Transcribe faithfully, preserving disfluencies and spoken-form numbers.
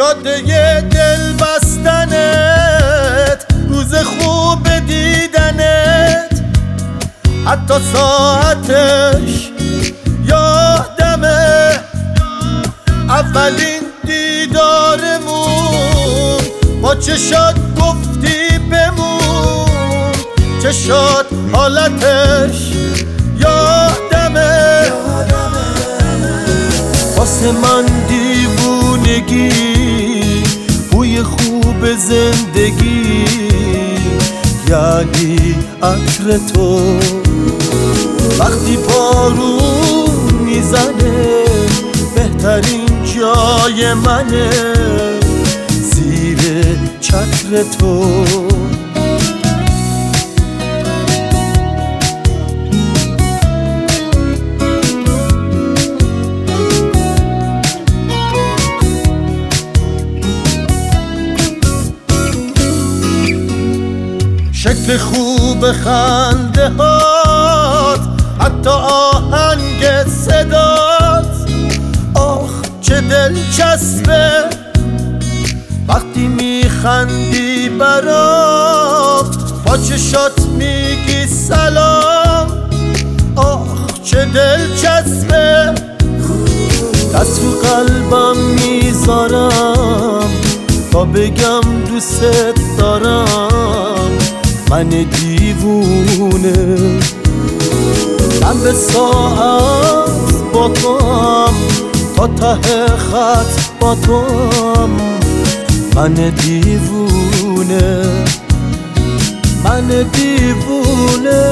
جاده دل بستنت، روز خوب دیدنت، حتی ساعتش یادمه، اولین دیدارمون با چشات گفتی بمون، چشات حالتش یادمه، واسه من دیوونگی بوی خوب زندگی، یعنی عطر تو وقتی بارون میزنه، بهترین جای منه زیر چتر تو. شکل خوب خنده هات، حتی آهنگ صدات، آخ چه دلچسبه وقتی میخندی برام، با چشات میگی سلام، آخ چه دلچسبه، دست رو قلبم میذارم تا بگم دوست دارم، من دیوونه من به ساعت با توام، تا ته خط با توام، من دیوونه من دیوونه.